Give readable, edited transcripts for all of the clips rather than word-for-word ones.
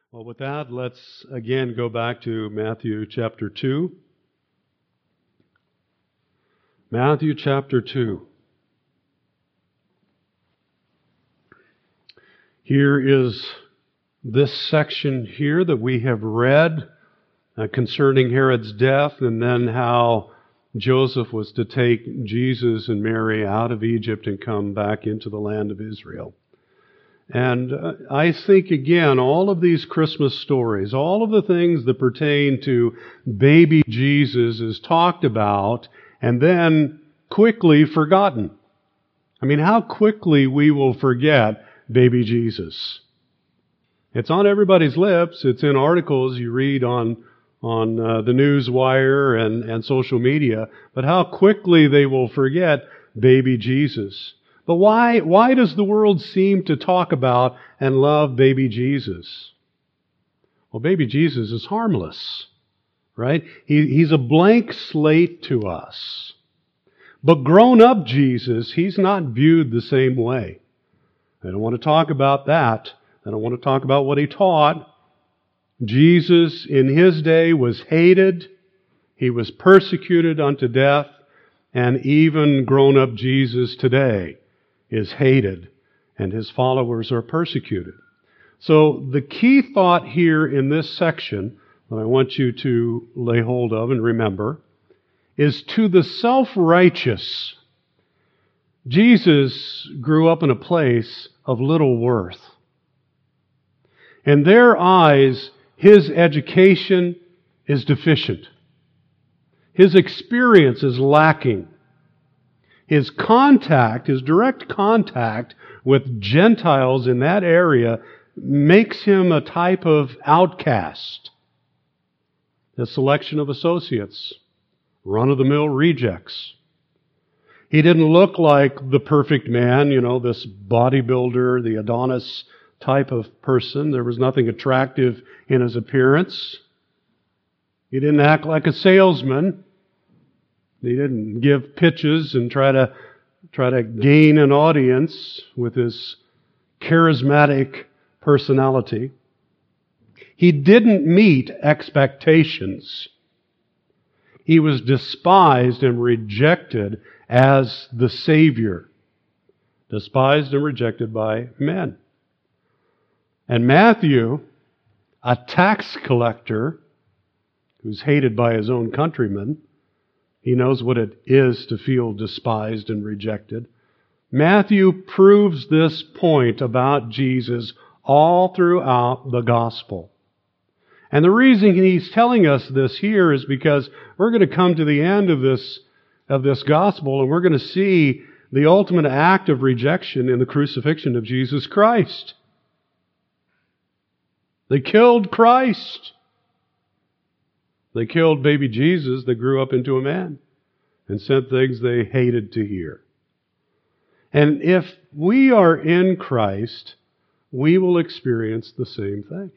Well, with that, let's again go back to Matthew chapter 2. Matthew chapter 2. Here is this section here that we have read concerning Herod's death, and then how Joseph was to take Jesus and Mary out of Egypt and come back into the land of Israel. And I think, again, all of these Christmas stories, all of the things that pertain to baby Jesus is talked about and then quickly forgotten. I mean, how quickly we will forget baby Jesus. It's on everybody's lips. It's in articles you read on the news wire and social media. But how quickly they will forget baby Jesus. But why does the world seem to talk about and love baby Jesus? Well, baby Jesus is harmless, right? He's a blank slate to us. But grown-up Jesus, He's not viewed the same way. I don't want to talk about that. I don't want to talk about what He taught. Jesus in His day was hated. He was persecuted unto death. And even grown-up Jesus today is hated, and His followers are persecuted. So the key thought here in this section that I want you to lay hold of and remember is, to the self-righteous, Jesus grew up in a place of little worth. In their eyes, His education is deficient. His experience is lacking. His direct contact with Gentiles in that area makes him a type of outcast. The selection of associates, run-of-the-mill rejects. He didn't look like the perfect man, this bodybuilder, the Adonis type of person. There was nothing attractive in his appearance. He didn't act like a salesman. He didn't give pitches and try to gain an audience with his charismatic personality. He didn't meet expectations. He was despised and rejected as the Savior. Despised and rejected by men. And Matthew, a tax collector who's hated by his own countrymen, he knows what it is to feel despised and rejected. Matthew proves this point about Jesus all throughout the gospel. And the reason he's telling us this here is because we're going to come to the end of this gospel, and we're going to see the ultimate act of rejection in the crucifixion of Jesus Christ. They killed Christ. They killed baby Jesus that grew up into a man and said things they hated to hear. And if we are in Christ, we will experience the same thing.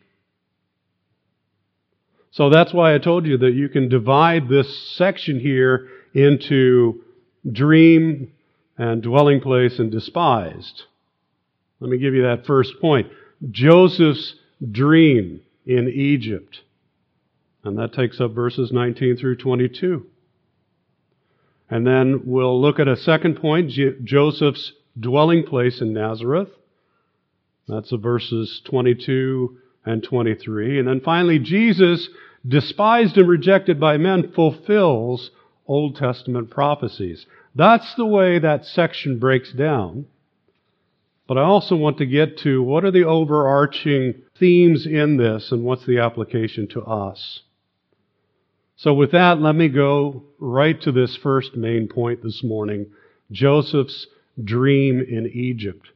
So that's why I told you that you can divide this section here into dream and dwelling place and despised. Let me give you that first point. Joseph's dream in Egypt. And that takes up verses 19 through 22. And then we'll look at a second point, Joseph's dwelling place in Nazareth. That's verses 22 and 23. And then finally, Jesus, despised and rejected by men, fulfills Old Testament prophecies. That's the way that section breaks down. But I also want to get to what are the overarching themes in this and what's the application to us. So with that, let me go right to this first main point this morning, Joseph's dream in Egypt.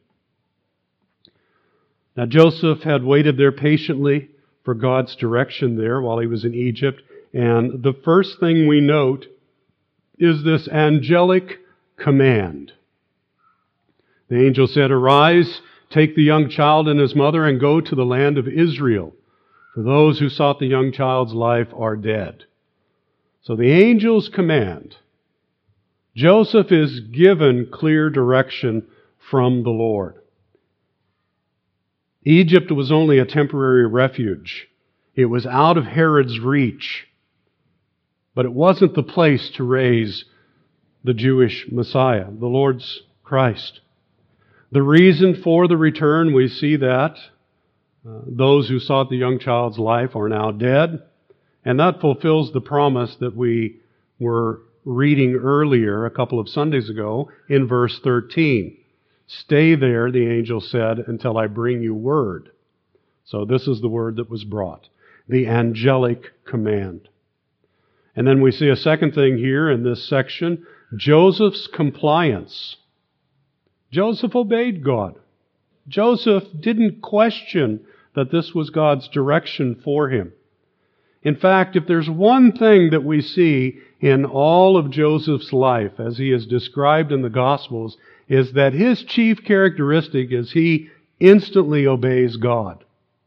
Now Joseph had waited there patiently for God's direction there while he was in Egypt, and the first thing we note is this angelic command. The angel said, "Arise, take the young child and his mother and go to the land of Israel, for those who sought the young child's life are dead." So the angel's command. Joseph is given clear direction from the Lord. Egypt was only a temporary refuge. It was out of Herod's reach. But it wasn't the place to raise the Jewish Messiah, the Lord's Christ. The reason for the return, we see that those who sought the young child's life are now dead. And that fulfills the promise that we were reading earlier, a couple of Sundays ago, in verse 13. Stay there, the angel said, until I bring you word. So this is the word that was brought, the angelic command. And then we see a second thing here in this section, Joseph's compliance. Joseph obeyed God. Joseph didn't question that this was God's direction for him. In fact, if there's one thing that we see in all of Joseph's life, as he is described in the Gospels, is that his chief characteristic is he instantly obeys God.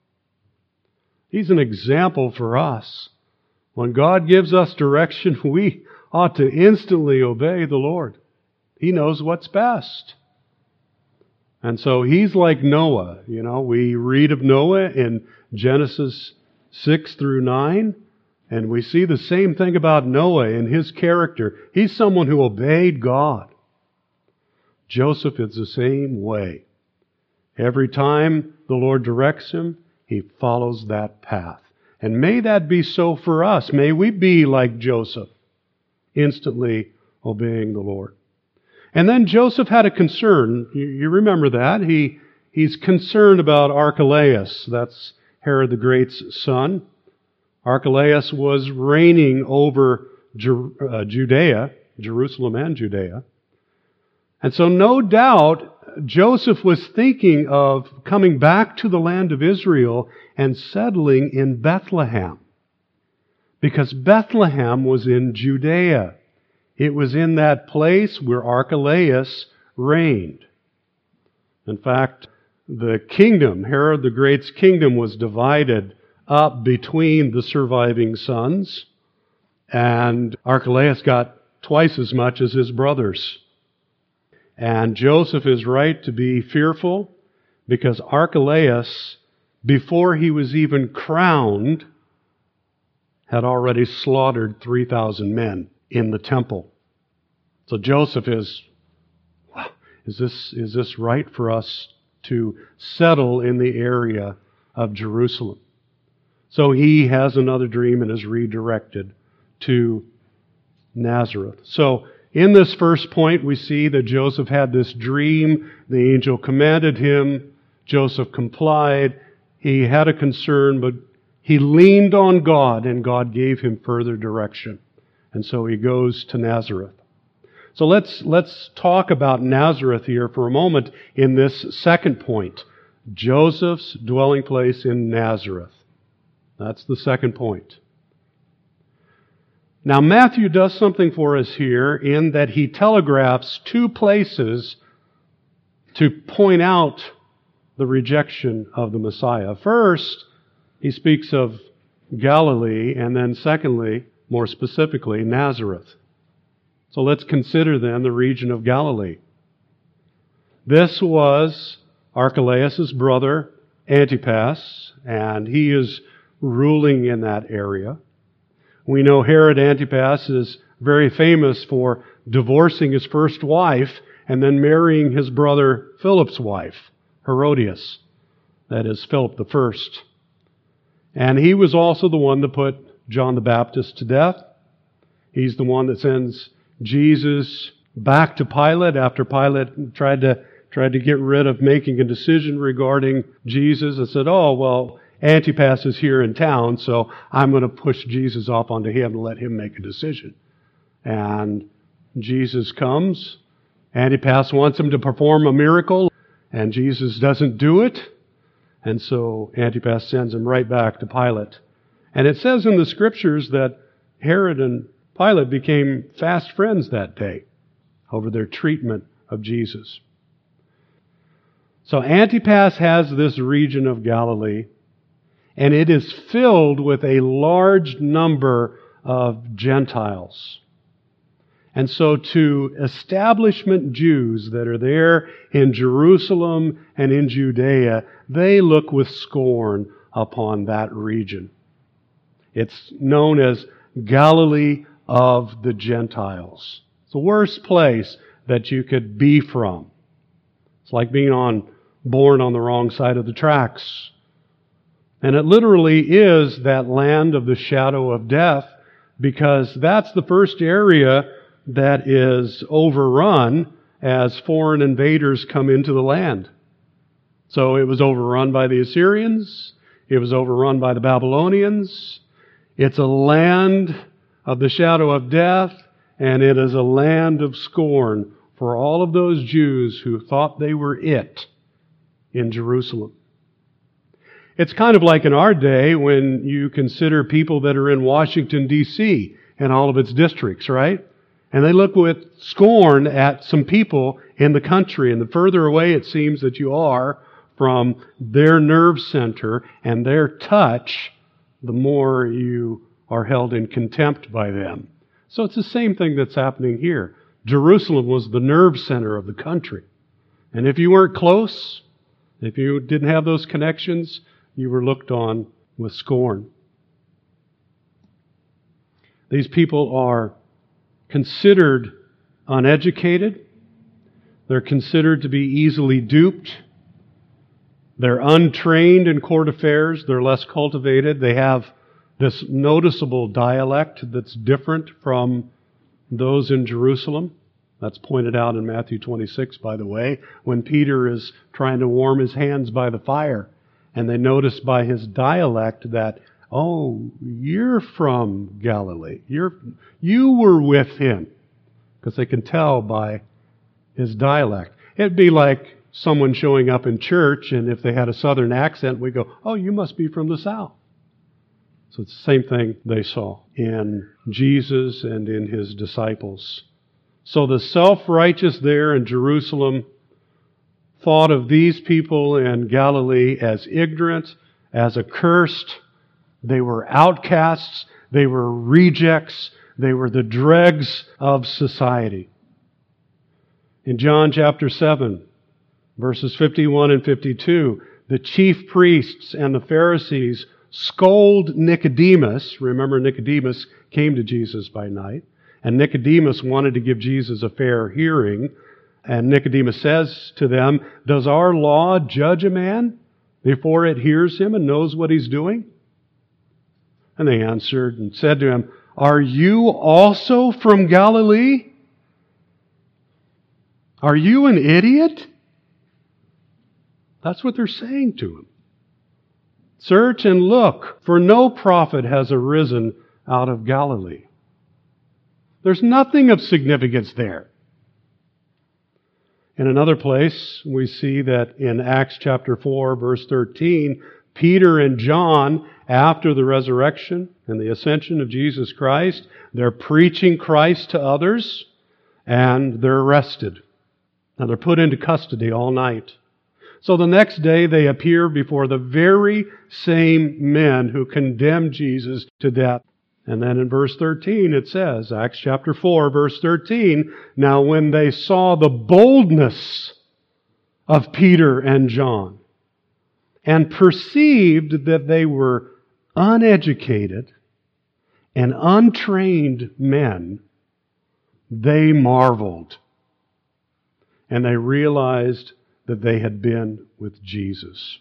He's an example for us. When God gives us direction, we ought to instantly obey the Lord. He knows what's best. And so he's like Noah. You know, we read of Noah in Genesis 6 through 9, and we see the same thing about Noah in his character. He's someone who obeyed God. Joseph is the same way. Every time the Lord directs him, he follows that path. And may that be so for us. May we be like Joseph, instantly obeying the Lord. And then Joseph had a concern. You remember that. He's concerned about Archelaus. That's Herod the Great's son. Archelaus was reigning over Judea, Jerusalem and Judea. And so no doubt Joseph was thinking of coming back to the land of Israel and settling in Bethlehem. Because Bethlehem was in Judea. It was in that place where Archelaus reigned. In fact, the kingdom, Herod the Great's kingdom, was divided up between the surviving sons, and Archelaus got twice as much as his brothers. And Joseph is right to be fearful because Archelaus, before he was even crowned, had already slaughtered 3,000 men in the temple. So Joseph is this right for us to settle in the area of Jerusalem? So he has another dream and is redirected to Nazareth. So in this first point, we see that Joseph had this dream. The angel commanded him. Joseph complied. He had a concern, but he leaned on God, and God gave him further direction. And so he goes to Nazareth. So let's talk about Nazareth here for a moment in this second point. Joseph's dwelling place in Nazareth. That's the second point. Now, Matthew does something for us here in that he telegraphs two places to point out the rejection of the Messiah. First, he speaks of Galilee, and then secondly, more specifically, Nazareth. So let's consider then the region of Galilee. This was Archelaus' brother, Antipas, and he is ruling in that area. We know Herod Antipas is very famous for divorcing his first wife and then marrying his brother Philip's wife, Herodias. That is Philip the First. And he was also the one that put John the Baptist to death. He's the one that sends Jesus back to Pilate after Pilate tried to get rid of making a decision regarding Jesus and said, oh, well, Antipas is here in town, so I'm going to push Jesus off onto him and let him make a decision. And Jesus comes. Antipas wants him to perform a miracle, and Jesus doesn't do it. And so Antipas sends him right back to Pilate. And it says in the Scriptures that Herod and Pilate became fast friends that day over their treatment of Jesus. So Antipas has this region of Galilee, and it is filled with a large number of Gentiles. And so to establishment Jews that are there in Jerusalem and in Judea, they look with scorn upon that region. It's known as Galilee of the Gentiles. It's the worst place that you could be from. It's like being born on the wrong side of the tracks. And it literally is that land of the shadow of death, because that's the first area that is overrun as foreign invaders come into the land. So it was overrun by the Assyrians. It was overrun by the Babylonians. It's a land of the shadow of death, and it is a land of scorn for all of those Jews who thought they were it in Jerusalem. It's kind of like in our day when you consider people that are in Washington, D.C. and all of its districts, right? And they look with scorn at some people in the country, and the further away it seems that you are from their nerve center and their touch, the more you are held in contempt by them. So it's the same thing that's happening here. Jerusalem was the nerve center of the country. And if you weren't close, if you didn't have those connections, you were looked on with scorn. These people are considered uneducated. They're considered to be easily duped. They're untrained in court affairs. They're less cultivated. They have this noticeable dialect that's different from those in Jerusalem. That's pointed out in Matthew 26, by the way, when Peter is trying to warm his hands by the fire. And they notice by his dialect that, oh, you're from Galilee. You were with him. Because they can tell by his dialect. It'd be like someone showing up in church, and if they had a southern accent, we go, oh, you must be from the South. So it's the same thing they saw in Jesus and in his disciples. So the self-righteous there in Jerusalem thought of these people in Galilee as ignorant, as accursed. They were outcasts. They were rejects. They were the dregs of society. In John chapter 7, verses 51 and 52, the chief priests and the Pharisees scold Nicodemus. Remember, Nicodemus came to Jesus by night, and Nicodemus wanted to give Jesus a fair hearing. And Nicodemus says to them, does our law judge a man before it hears him and knows what he's doing? And they answered and said to him, are you also from Galilee? Are you an idiot? That's what they're saying to him. Search and look, for no prophet has arisen out of Galilee. There's nothing of significance there. In another place, we see that in Acts chapter 4, verse 13, Peter and John, after the resurrection and the ascension of Jesus Christ, they're preaching Christ to others, and they're arrested. Now they're put into custody all night. So the next day they appear before the very same men who condemned Jesus to death. And then in verse 13 it says, Acts chapter 4, verse 13, now when they saw the boldness of Peter and John and perceived that they were uneducated and untrained men, they marveled. And they realized that they had been with Jesus.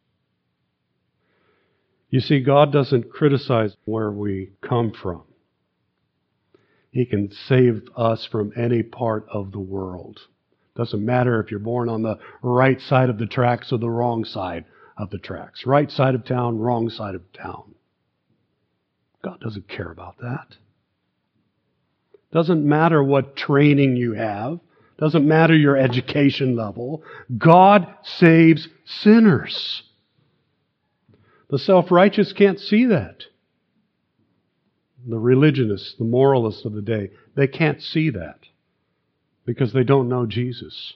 You see, God doesn't criticize where we come from. He can save us from any part of the world. Doesn't matter if you're born on the right side of the tracks or the wrong side of the tracks. Right side of town, wrong side of town. God doesn't care about that. Doesn't matter what training you have. Doesn't matter your education level. God saves sinners. The self-righteous can't see that. The religionists, the moralists of the day, they can't see that because they don't know Jesus.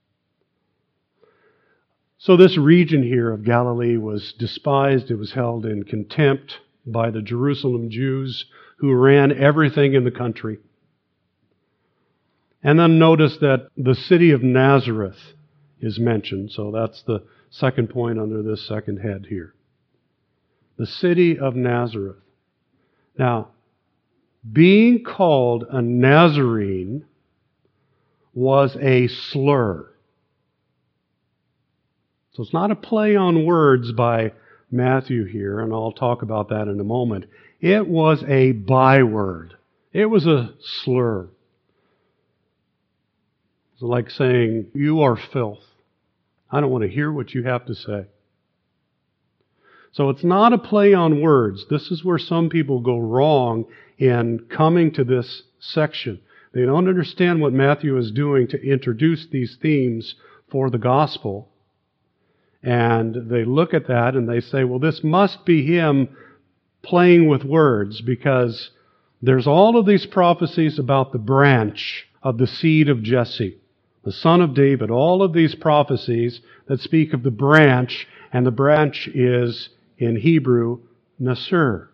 So this region here of Galilee was despised. It was held in contempt by the Jerusalem Jews who ran everything in the country. And then notice that the city of Nazareth is mentioned. So that's the second point under this second head here. The city of Nazareth. Now, being called a Nazarene was a slur. So it's not a play on words by Matthew here, and I'll talk about that in a moment. It was a byword. It was a slur. It's like saying, "You are filth. I don't want to hear what you have to say." So it's not a play on words. This is where some people go wrong in coming to this section. They don't understand what Matthew is doing to introduce these themes for the gospel. And they look at that and they say, well, this must be him playing with words, because there's all of these prophecies about the branch of the seed of Jesse, the son of David, all of these prophecies that speak of the branch, and the branch is, in Hebrew, Nasur.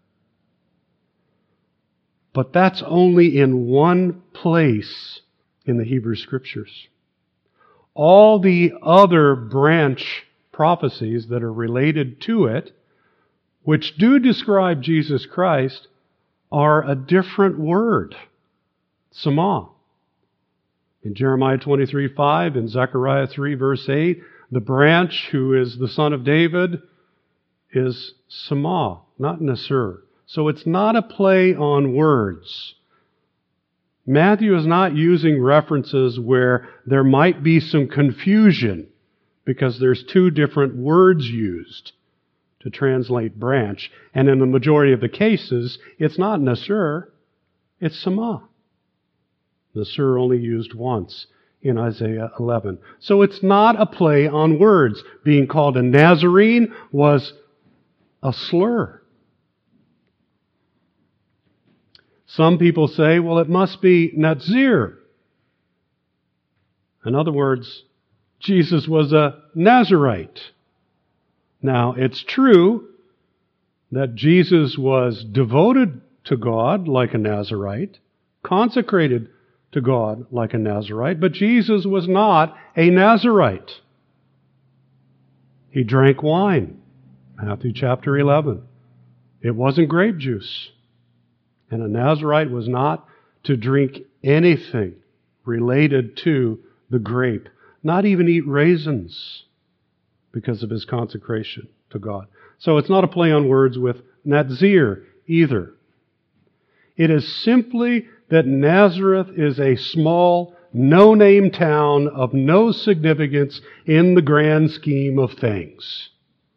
But that's only in one place in the Hebrew Scriptures. All the other branch prophecies that are related to it, which do describe Jesus Christ, are a different word, Samah. In Jeremiah 23:5, in Zechariah 3, verse 8, the branch who is the son of David is Samah, not Nasur. So it's not a play on words. Matthew is not using references where there might be some confusion because there's two different words used to translate branch. And in the majority of the cases, it's not Nasur, it's Samah. Nasur only used once in Isaiah 11. So it's not a play on words. Being called a Nazarene was a slur. Some people say, well, it must be Nazir. In other words, Jesus was a Nazarite. Now, it's true that Jesus was devoted to God like a Nazarite, consecrated to God like a Nazarite, but Jesus was not a Nazarite. He drank wine, Matthew chapter 11. It wasn't grape juice. And a Nazarite was not to drink anything related to the grape, not even eat raisins, because of his consecration to God. So it's not a play on words with Nazir either. It is simply that Nazareth is a small, no-name town of no significance in the grand scheme of things.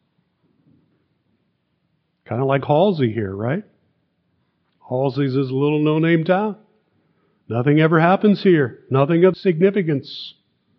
Kind of like Halsey here, right? Halsey's is a little no-name town. Nothing ever happens here. Nothing of significance.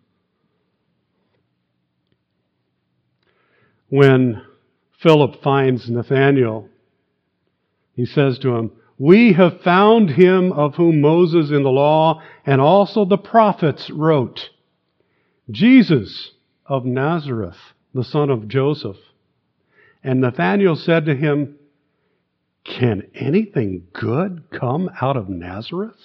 When Philip finds Nathanael, he says to him, "We have found him of whom Moses in the law and also the prophets wrote, Jesus of Nazareth, the son of Joseph." And Nathanael said to him, "Can anything good come out of Nazareth?"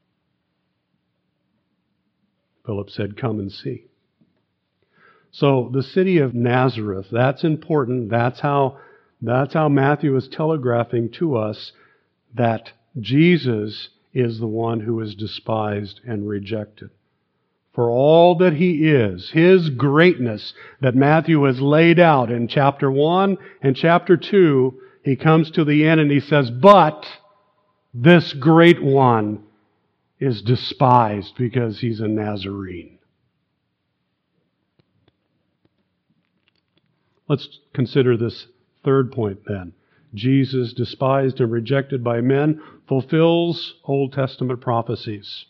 Philip said, "Come and see." So the city of Nazareth, that's important. That's how Matthew is telegraphing to us that Jesus is the one who is despised and rejected. For all that he is, his greatness that Matthew has laid out in chapter 1 and chapter 2, he comes to the end and he says, but this great one is despised because he's a Nazarene. Let's consider this third point then. Jesus, despised and rejected by men, fulfills Old Testament prophecies.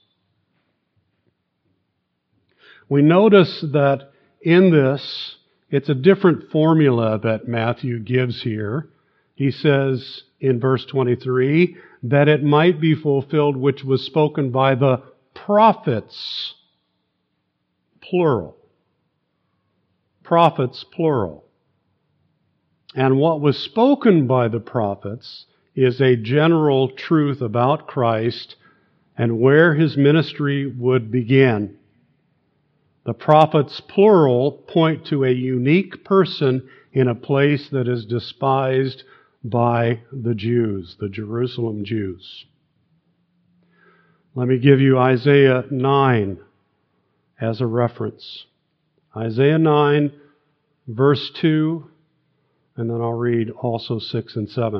We notice that in this, it's a different formula that Matthew gives here. He says in verse 23, that it might be fulfilled which was spoken by the prophets, plural. Prophets, plural. And what was spoken by the prophets is a general truth about Christ and where his ministry would begin. The prophets, plural, point to a unique person in a place that is despised by the Jews, the Jerusalem Jews. Let me give you Isaiah 9 as a reference. Isaiah 9, verse 2, and then I'll read also 6 and 7.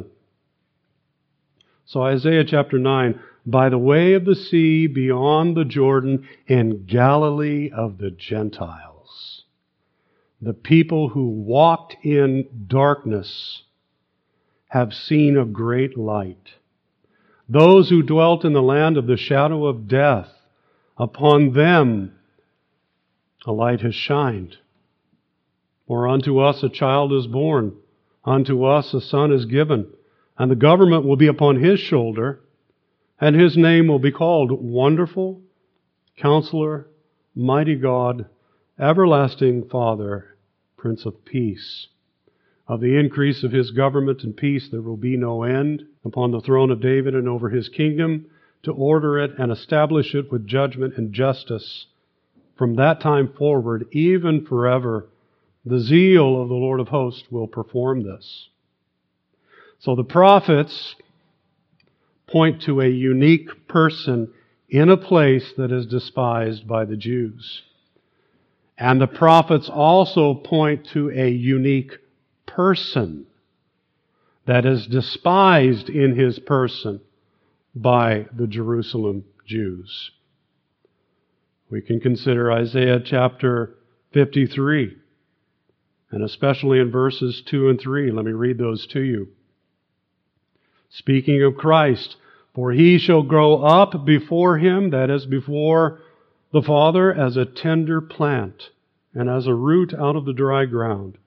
So Isaiah chapter 9, by the way of the sea beyond the Jordan in Galilee of the Gentiles, the people who walked in darkness have seen a great light. Those who dwelt in the land of the shadow of death, upon them a light has shined. For unto us a child is born, unto us a son is given, and the government will be upon his shoulder, and his name will be called Wonderful, Counselor, Mighty God, Everlasting Father, Prince of Peace. Of the increase of his government and peace there will be no end upon the throne of David and over his kingdom, to order it and establish it with judgment and justice. From that time forward, even forever, the zeal of the Lord of hosts will perform this. So the prophets point to a unique person in a place that is despised by the Jews. And the prophets also point to a unique person that is despised in his person by the Jerusalem Jews. We can consider Isaiah chapter 53, and especially in verses 2 and 3. Let me read those to you. Speaking of Christ, for he shall grow up before him, that is, before the Father, as a tender plant, and as a root out of the dry ground.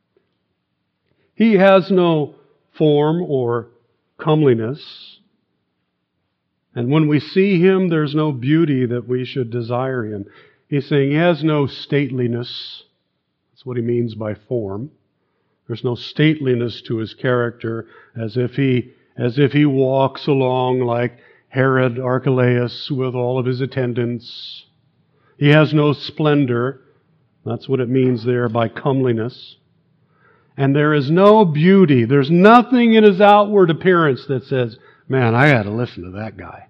He has no form or comeliness, and when we see him, there's no beauty that we should desire him. He's saying he has no stateliness. That's what he means by form. There's no stateliness to his character, as if he walks along like Herod Archelaus with all of his attendants. He has no splendor. That's what it means there by comeliness. And there is no beauty. There's nothing in his outward appearance that says, man, I got to listen to that guy.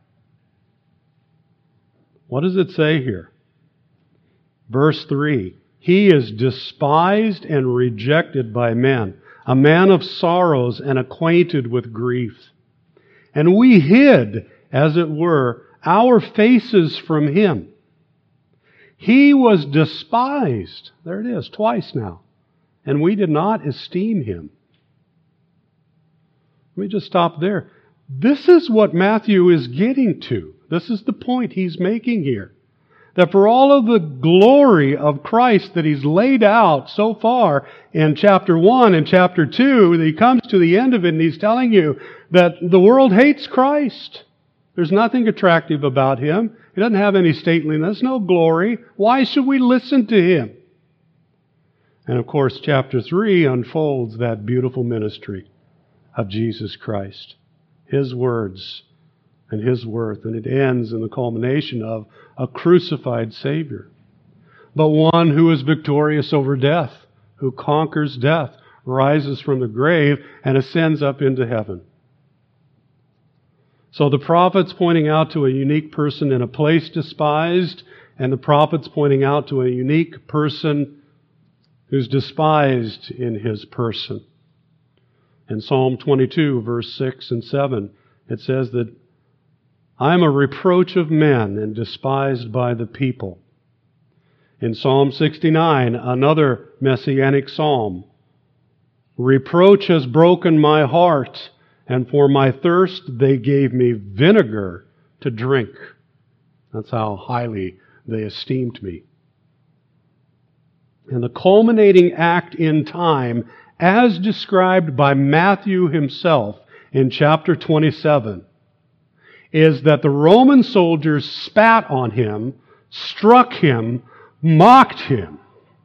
What does it say here? Verse 3, he is despised and rejected by men, a man of sorrows and acquainted with grief. And we hid, as it were, our faces from him. He was despised. There it is, twice now. And we did not esteem him. Let me just stop there. This is what Matthew is getting to. This is the point he's making here. That for all of the glory of Christ that he's laid out so far in chapter 1 and chapter 2, he comes to the end of it and he's telling you that the world hates Christ. There's nothing attractive about him. He doesn't have any stateliness, no glory. Why should we listen to him? And of course, chapter 3 unfolds that beautiful ministry of Jesus Christ. His words and his worth. And it ends in the culmination of a crucified Savior. But one who is victorious over death, who conquers death, rises from the grave and ascends up into heaven. So the prophets pointing out to a unique person in a place despised, and the prophets pointing out to a unique person who's despised in his person. In Psalm 22, verse 6 and 7, it says that I am a reproach of men and despised by the people. In Psalm 69, another messianic psalm, reproach has broken my heart, and for my thirst they gave me vinegar to drink. That's how highly they esteemed me. And the culminating act in time, as described by Matthew himself in chapter 27, is that the Roman soldiers spat on him, struck him, mocked him.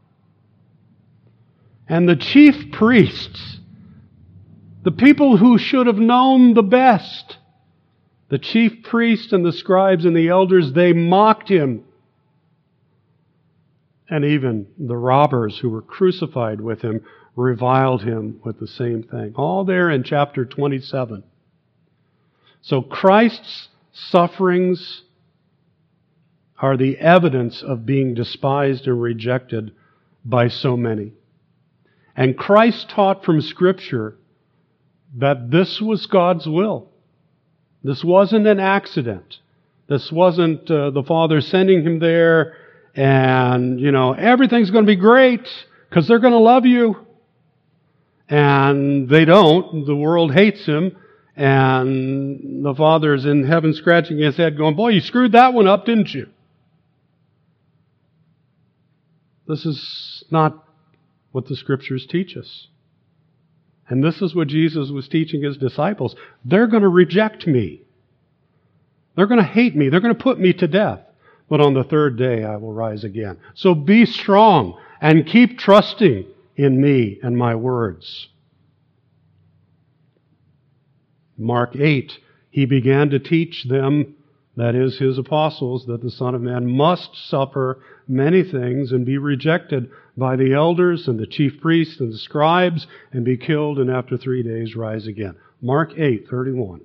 And the chief priests, the people who should have known the best, The chief priests and the scribes and the elders, they mocked him. And even the robbers who were crucified with him reviled him with the same thing. All there in chapter 27. So Christ's sufferings are the evidence of being despised and rejected by so many. And Christ taught from Scripture that this was God's will. This wasn't an accident. This wasn't the Father sending him there and, everything's going to be great because they're going to love you. And they don't. The world hates him. And the Father's in heaven scratching his head going, boy, you screwed that one up, didn't you? This is not what the Scriptures teach us. And this is what Jesus was teaching his disciples. They're going to reject me. They're going to hate me. They're going to put me to death. But on the third day I will rise again. So be strong and keep trusting in me and my words. Mark 8, he began to teach them, that is, his apostles, that the Son of Man must suffer many things and be rejected by the elders and the chief priests and the scribes and be killed and after 3 days rise again. Mark 8:31.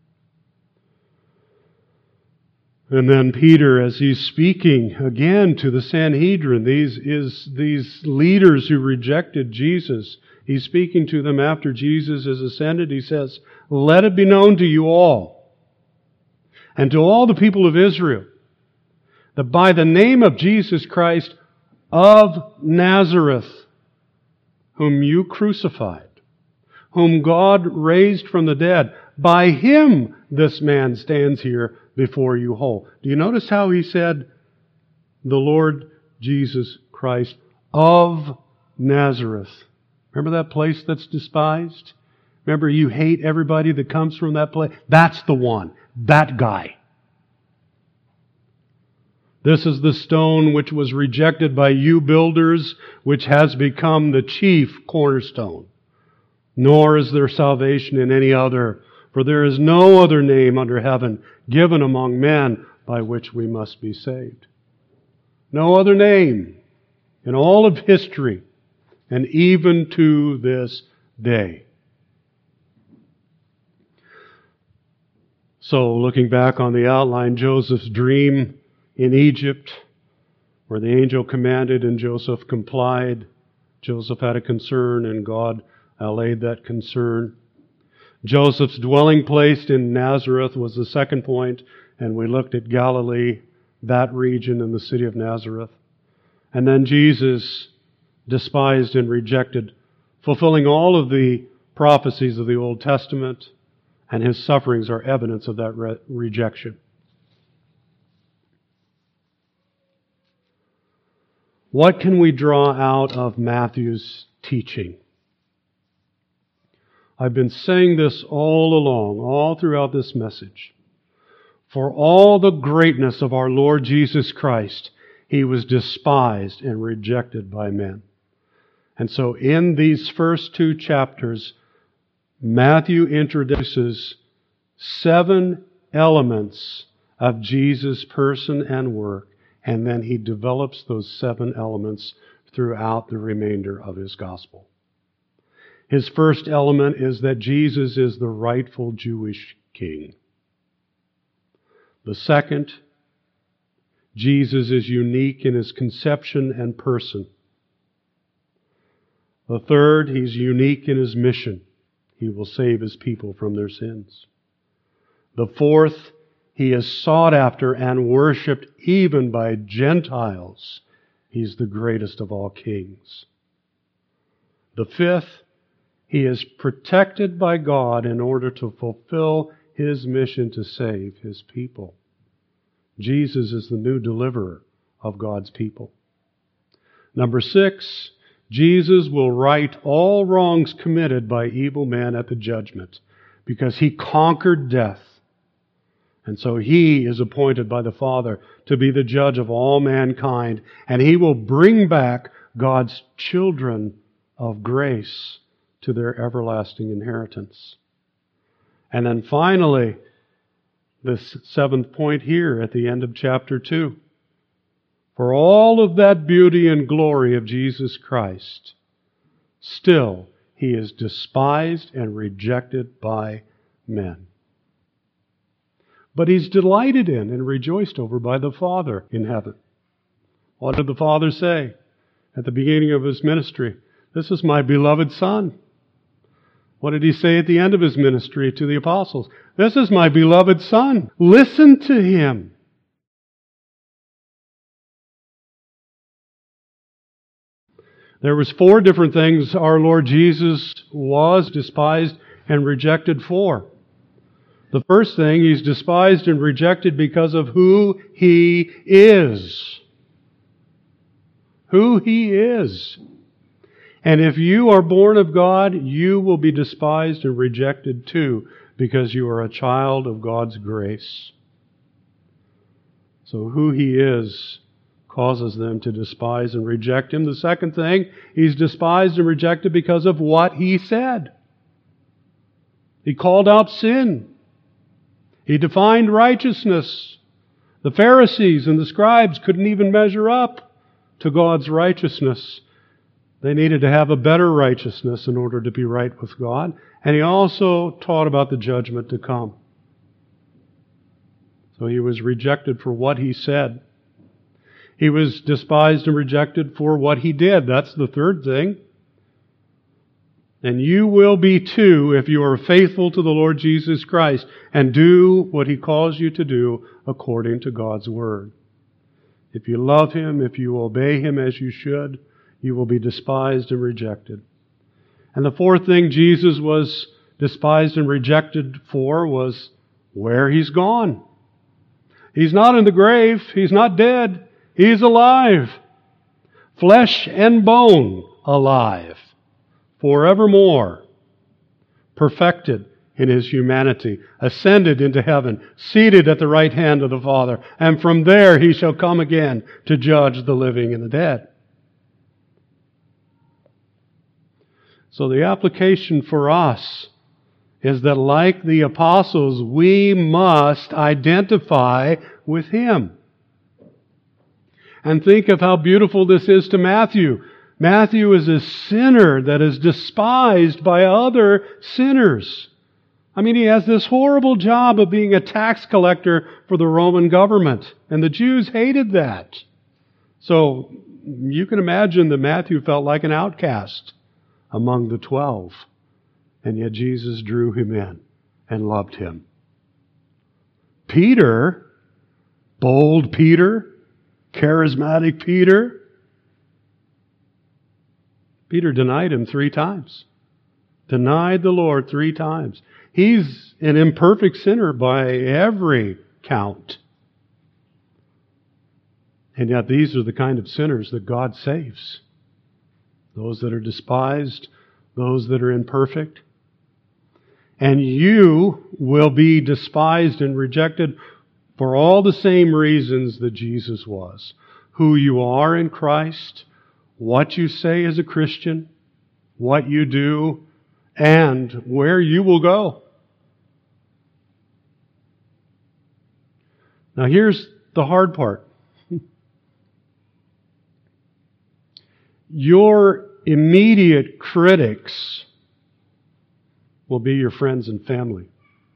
And then Peter, as he's speaking again to the Sanhedrin, these leaders who rejected Jesus, he's speaking to them after Jesus is ascended. He says, let it be known to you all and to all the people of Israel that by the name of Jesus Christ of Nazareth, whom you crucified, whom God raised from the dead, by him this man stands here before you whole. Do you notice how he said, the Lord Jesus Christ of Nazareth? Remember that place that's despised? Remember, you hate everybody that comes from that place? That's the one. That guy. This is the stone which was rejected by you builders, which has become the chief cornerstone. Nor is there salvation in any other, for there is no other name under heaven given among men by which we must be saved. No other name in all of history, and even to this day. So, looking back on the outline, Joseph's dream in Egypt, where the angel commanded and Joseph complied. Joseph had a concern and God allayed that concern. Joseph's dwelling place in Nazareth was the second point, and we looked at Galilee, that region and the city of Nazareth. And then Jesus, despised and rejected, fulfilling all of the prophecies of the Old Testament, and his sufferings are evidence of that rejection. What can we draw out of Matthew's teaching? I've been saying this all along, all throughout this message. For all the greatness of our Lord Jesus Christ, he was despised and rejected by men. And so in these first 2 chapters, Matthew introduces 7 elements of Jesus' person and work, and then he develops those 7 elements throughout the remainder of his gospel. His first element is that Jesus is the rightful Jewish king. The second, Jesus is unique in his conception and person. The third, he's unique in his mission. He will save his people from their sins. The fourth, he is sought after and worshipped even by Gentiles. He's the greatest of all kings. The fifth, he is protected by God in order to fulfill his mission to save his people. Jesus is the new deliverer of God's people. Number 6, Jesus will right all wrongs committed by evil men at the judgment because he conquered death. And so he is appointed by the Father to be the judge of all mankind, and he will bring back God's children of grace to their everlasting inheritance. And then finally, This seventh point here at the end of chapter 2. For all of that beauty and glory of Jesus Christ, still He is despised and rejected by men. But He's delighted in and rejoiced over by the Father in heaven. What did the Father say at the beginning of His ministry? This is my beloved Son. What did He say at the end of His ministry to the apostles? This is my beloved Son. Listen to Him. There was 4 different things our Lord Jesus was despised and rejected for. The first thing, He's despised and rejected because of who He is. Who He is. And if you are born of God, you will be despised and rejected too, because you are a child of God's grace. So who He is causes them to despise and reject Him. The second thing, He's despised and rejected because of what He said. He called out sin. He defined righteousness. The Pharisees and the scribes couldn't even measure up to God's righteousness. They needed to have a better righteousness in order to be right with God. And He also taught about the judgment to come. So He was rejected for what He said. He was despised and rejected for what He did. That's the third thing. And you will be too if you are faithful to the Lord Jesus Christ and do what He calls you to do according to God's Word. If you love Him, if you obey Him as you should, you will be despised and rejected. And the fourth thing Jesus was despised and rejected for was where He's gone. He's not in the grave. He's not dead. He's alive. Flesh and bone alive. Forevermore. Perfected in His humanity. Ascended into heaven. Seated at the right hand of the Father. And from there He shall come again to judge the living and the dead. So the application for us is that like the apostles, we must identify with Him. And think of how beautiful this is to Matthew. Matthew is a sinner that is despised by other sinners. I mean, he has this horrible job of being a tax collector for the Roman government. And the Jews hated that. So you can imagine that Matthew felt like an outcast among the 12. And yet Jesus drew him in and loved him. Peter, bold Peter, charismatic Peter, Peter denied Him 3 times. Denied the Lord 3 times. He's an imperfect sinner by every count. And yet these are the kind of sinners that God saves. Those that are despised, those that are imperfect. And you will be despised and rejected for all the same reasons that Jesus was. Who you are in Christ, what you say as a Christian, what you do, and where you will go. Now here's the hard part. Your immediate critics will be your friends and family.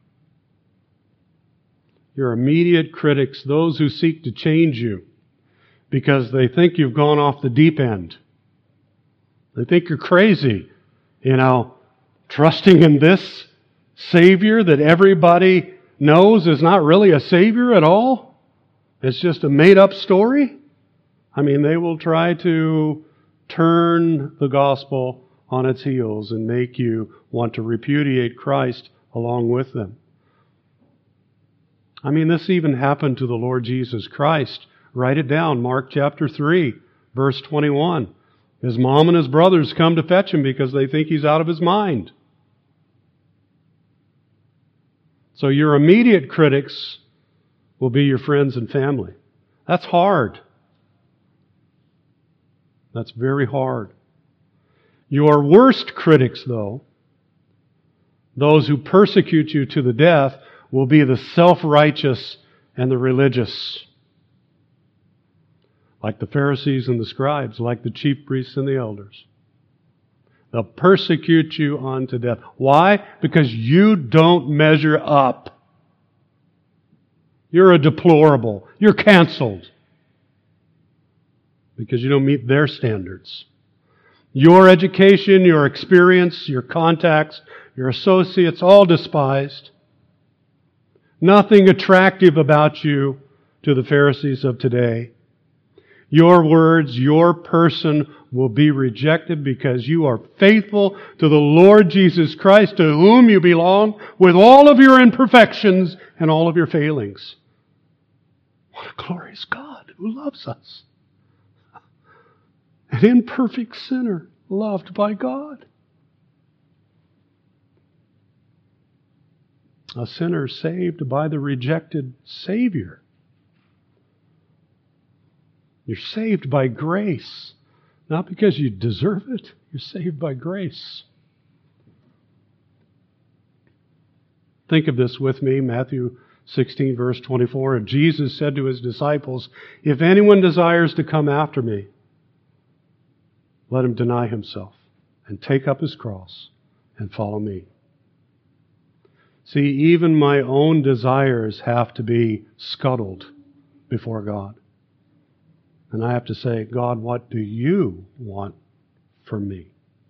Your immediate critics, those who seek to change you because they think you've gone off the deep end. They think you're crazy, trusting in this Savior that everybody knows is not really a Savior at all. It's just a made-up story. I mean, they will try to turn the gospel on its heels and make you want to repudiate Christ along with them. I mean, this even happened to the Lord Jesus Christ. Write it down, Mark chapter 3, verse 21. His mom and his brothers come to fetch Him because they think He's out of His mind. So your immediate critics will be your friends and family. That's hard. That's very hard. Your worst critics, though, those who persecute you to the death, will be the self-righteous and the religious. Like the Pharisees and the scribes, like the chief priests and the elders. They'll persecute you unto death. Why? Because you don't measure up. You're a deplorable. You're canceled. Because you don't meet their standards. Your education, your experience, your contacts, your associates, all despised. Nothing attractive about you to the Pharisees of today. Your words, your person will be rejected because you are faithful to the Lord Jesus Christ, to whom you belong, with all of your imperfections and all of your failings. What a glorious God who loves us. An imperfect sinner loved by God. A sinner saved by the rejected Savior. You're saved by grace. Not because you deserve it. You're saved by grace. Think of this with me. Matthew 16, verse 24. And Jesus said to His disciples, "If anyone desires to come after me, let him deny himself and take up his cross and follow me." See, even my own desires have to be scuttled before God. And I have to say, God, what do you want for me?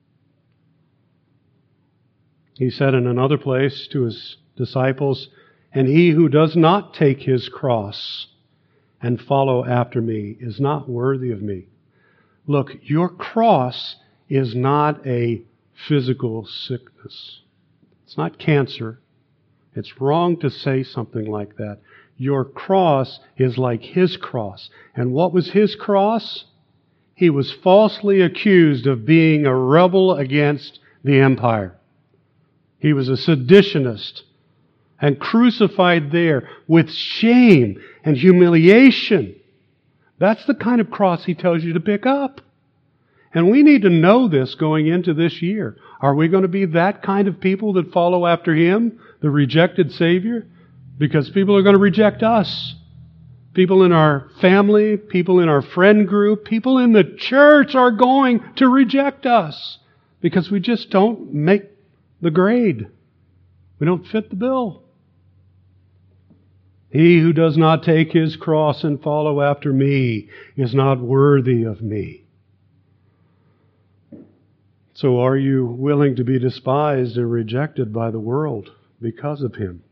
He said in another place to His disciples, "And he who does not take his cross and follow after me is not worthy of me." Look, your cross is not a physical sickness. It's not cancer. It's wrong to say something like that. Your cross is like His cross. And what was His cross? He was falsely accused of being a rebel against the empire. He was a seditionist and crucified there with shame and humiliation. That's the kind of cross He tells you to pick up. And we need to know this going into this year. Are we going to be that kind of people that follow after Him, the rejected Savior? Because people are going to reject us. People in our family, people in our friend group, people in the church are going to reject us because we just don't make the grade. We don't fit the bill. He who does not take his cross and follow after me is not worthy of me. So are you willing to be despised and rejected by the world because of Him?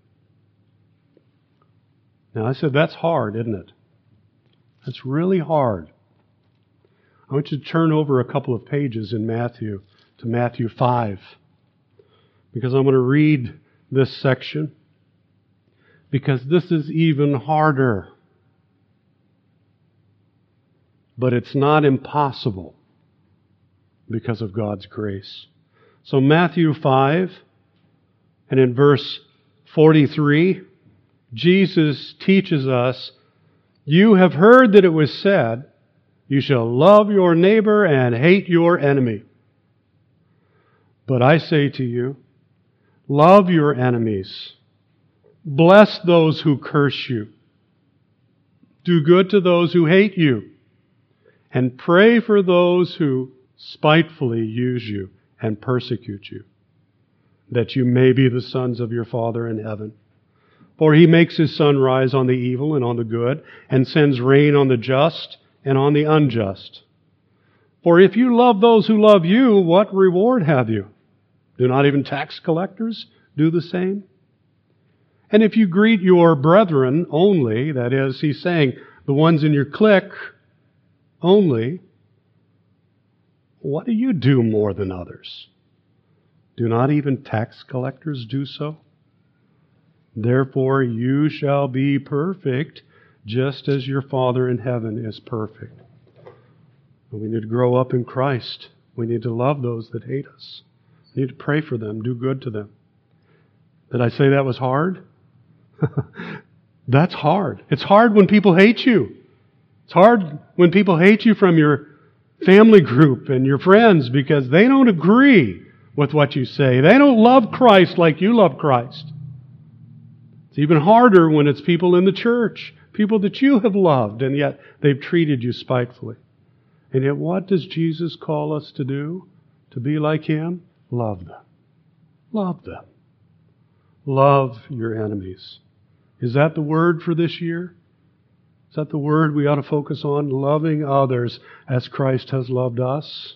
Now I said that's hard, isn't it? That's really hard. I want you to turn over a couple of pages in Matthew to Matthew 5. Because I'm going to read this section. Because this is even harder. But it's not impossible because of God's grace. So Matthew 5, and in verse 43, Jesus teaches us, "You have heard that it was said, 'You shall love your neighbor and hate your enemy.' But I say to you, love your enemies. Bless those who curse you. Do good to those who hate you. And pray for those who spitefully use you and persecute you, that you may be the sons of your Father in heaven. For He makes His sun rise on the evil and on the good, and sends rain on the just and on the unjust. For if you love those who love you, what reward have you? Do not even tax collectors do the same? And if you greet your brethren only," that is, He's saying the ones in your clique only, "what do you do more than others? Do not even tax collectors do so? Therefore you shall be perfect, just as your Father in heaven is perfect." We need to grow up in Christ. We need to love those that hate us. We need to pray for them, do good to them. Did I say that was hard? That's hard. It's hard when people hate you. It's hard when people hate you from your family group and your friends because they don't agree with what you say. They don't love Christ like you love Christ. It's even harder when it's people in the church, people that you have loved, and yet they've treated you spitefully. And yet what does Jesus call us to do? To be like Him? Love them. Love them. Love your enemies. Is that the word for this year? Is that the word we ought to focus on? Loving others as Christ has loved us?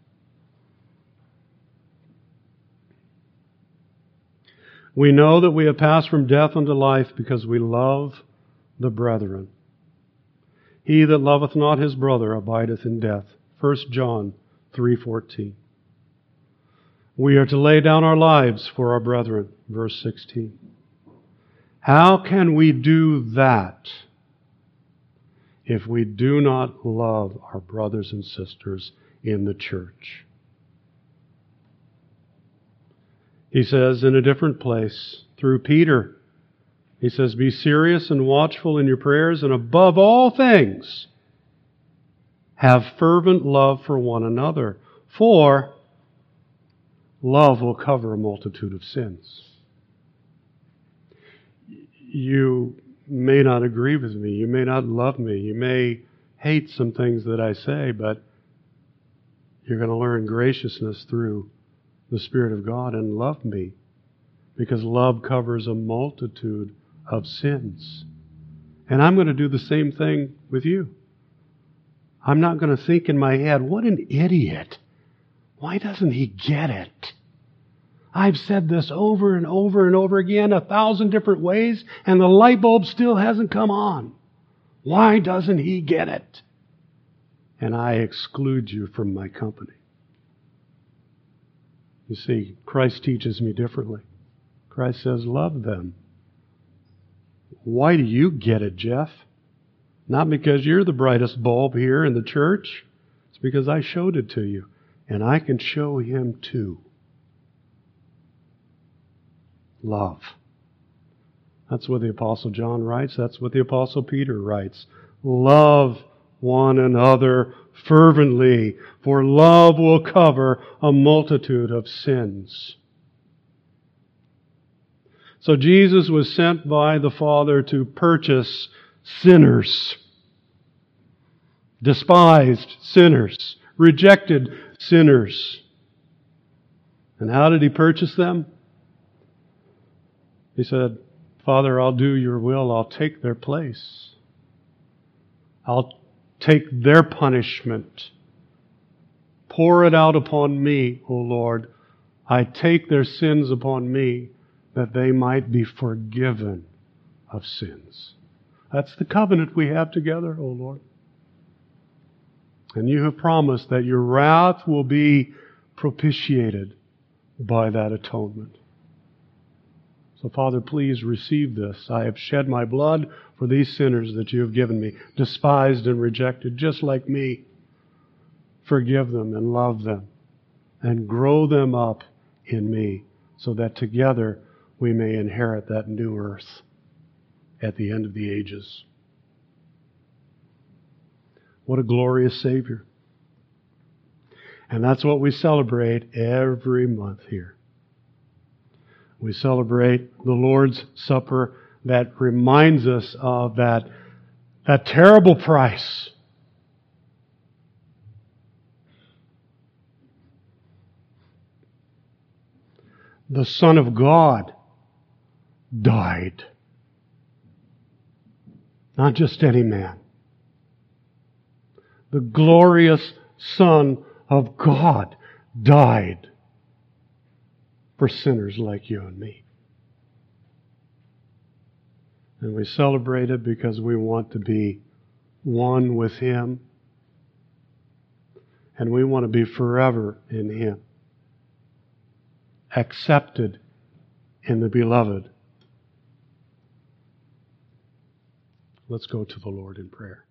We know that we have passed from death unto life because we love the brethren. He that loveth not his brother abideth in death. 1 John 3:14. We are to lay down our lives for our brethren. Verse 16. How can we do that if we do not love our brothers and sisters in the church? He says in a different place, through Peter, he says, be serious and watchful in your prayers, and above all things, have fervent love for one another, for love will cover a multitude of sins. You may not agree with me, you may not love me, you may hate some things that I say, but you're going to learn graciousness through the Spirit of God and love me, because love covers a multitude of sins. And I'm going to do the same thing with you. I'm not going to think in my head, what an idiot. Why doesn't he get it? I've said this over and over and over again 1,000 different ways, and the light bulb still hasn't come on. Why doesn't he get it? And I exclude you from my company. You see, Christ teaches me differently. Christ says, love them. Why do you get it, Jeff? Not because you're the brightest bulb here in the church. It's because I showed it to you. And I can show him too. Love. That's what the Apostle John writes. That's what the Apostle Peter writes. Love one another fervently, for love will cover a multitude of sins. So Jesus was sent by the Father to purchase sinners, despised sinners, rejected sinners. And how did He purchase them? He said, Father, I'll do your will. I'll take their place. I'll take their punishment. Pour it out upon me, O Lord. I take their sins upon me, that they might be forgiven of sins. That's the covenant we have together, O Lord. And you have promised that your wrath will be propitiated by that atonement. So, Father, please receive this. I have shed my blood for these sinners that you have given me, despised and rejected, just like me. Forgive them and love them and grow them up in me, so that together we may inherit that new earth at the end of the ages. What a glorious Savior. And that's what we celebrate every month here. We celebrate the Lord's Supper that reminds us of that terrible price. The Son of God died. Not just any man. The glorious Son of God died for sinners like you and me. And we celebrate it because we want to be one with Him. And we want to be forever in Him. Accepted in the Beloved. Let's go to the Lord in prayer.